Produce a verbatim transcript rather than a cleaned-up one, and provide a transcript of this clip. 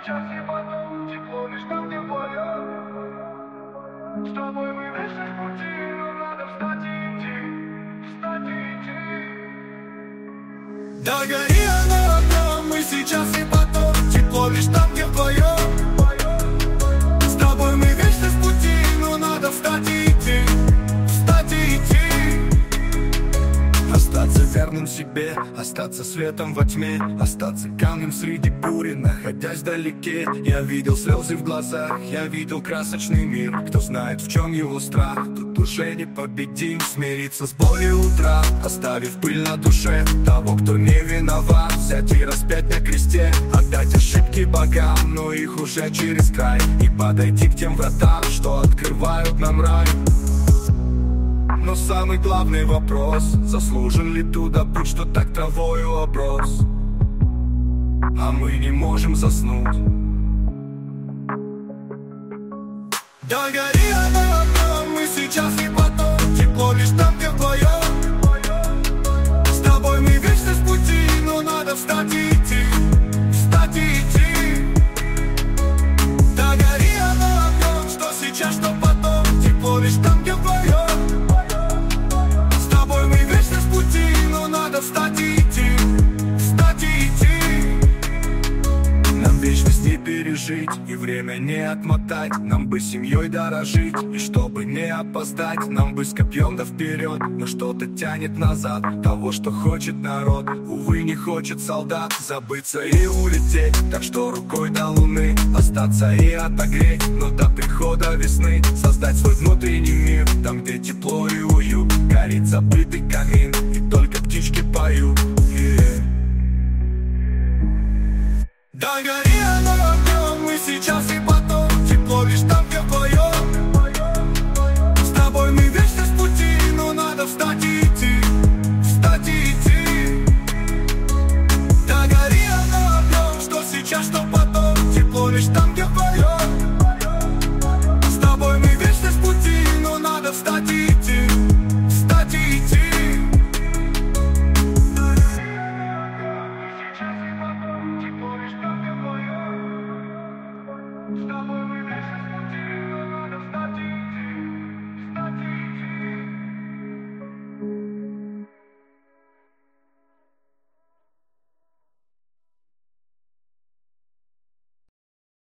сейчас и потом, тепло лишь там, где вдвоем. С тобой мы вместе в пути, но надо встать и идти, встать и идти. Да гори оно одно, мы сейчас и потом, тепло лишь там, где вдвоем. С тобой мы вместе в пути, но надо встать и идти, встать и идти. Остаться верным себе, остаться светом во тьме, остаться камнем среди бури, находясь вдалеке. Я видел слезы в глазах, я видел красочный мир. Кто знает, в чем его страх, тут уже не победим. Смириться с болью утра, оставив пыль на душе того, кто не виноват. Взять и распять на кресте, отдать ошибки богам, но их уже через край. И подойти к тем вратам, что открывают нам рай. Но самый главный вопрос: заслужен ли туда путь, что так травою оброс? А мы не можем заснуть. Да гори оно одно, мы сейчас и потом, тепло лишь там, где вдвоем. С тобой мы вечно в пути, но надо встать и идти, встать и идти. Да гори оно одно, что сейчас, что потом, тепло лишь там, где вдвоем. Встать и идти, встать и идти. Нам вечность не пережить и время не отмотать. Нам бы семьей дорожить, и чтобы не опоздать, нам бы с копьем да вперед. Но что-то тянет назад, того, что хочет народ. Увы, не хочет солдат забыться и улететь. Так что рукой до луны остаться и отогреть, но до прихода весны создать свой внутренний мир. Там, где тепло и уют, горит забытый камин, и только птички поют. Yeah. Да,